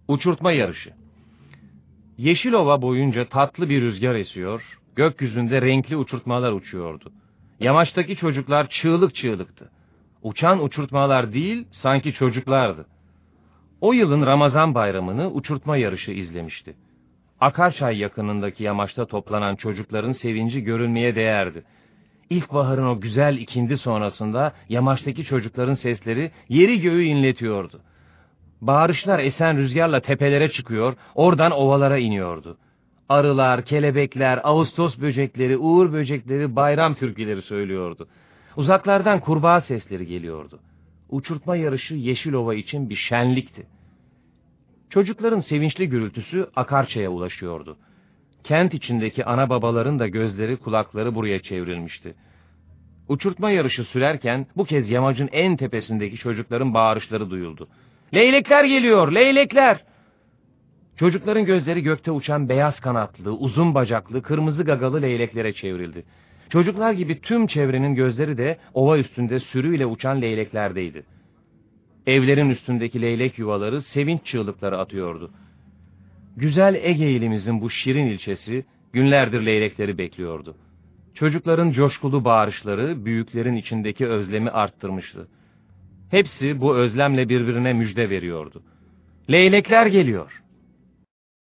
Uçurtma yarışı. Yeşilova boyunca tatlı bir rüzgar esiyor, gökyüzünde renkli uçurtmalar uçuyordu. Yamaçtaki çocuklar çığlık çığlıktı. Uçan uçurtmalar değil, sanki çocuklardı. O yılın Ramazan bayramını uçurtma yarışı izlemişti. Akarçay yakınındaki yamaçta toplanan çocukların sevinci görülmeye değerdi. İlkbaharın o güzel ikindi sonrasında yamaçtaki çocukların sesleri yeri göğü inletiyordu. Bağırışlar esen rüzgarla tepelere çıkıyor, oradan ovalara iniyordu. Arılar, kelebekler, ağustos böcekleri, uğur böcekleri bayram türküleri söylüyordu. Uzaklardan kurbağa sesleri geliyordu. Uçurtma yarışı Yeşilova için bir şenlikti. Çocukların sevinçli gürültüsü Akarçay'a ulaşıyordu. Kent içindeki ana babaların da gözleri kulakları buraya çevrilmişti. Uçurtma yarışı sürerken bu kez yamacın en tepesindeki çocukların bağırışları duyuldu. "Leylekler geliyor, leylekler!" Çocukların gözleri gökte uçan beyaz kanatlı, uzun bacaklı, kırmızı gagalı leyleklere çevrildi. Çocuklar gibi tüm çevrenin gözleri de ova üstünde sürüyle uçan leyleklerdeydi. Evlerin üstündeki leylek yuvaları sevinç çığlıkları atıyordu. Güzel Ege ilimizin bu şirin ilçesi günlerdir leylekleri bekliyordu. Çocukların coşkulu bağırışları büyüklerin içindeki özlemi arttırmıştı. Hepsi bu özlemle birbirine müjde veriyordu. "Leylekler geliyor."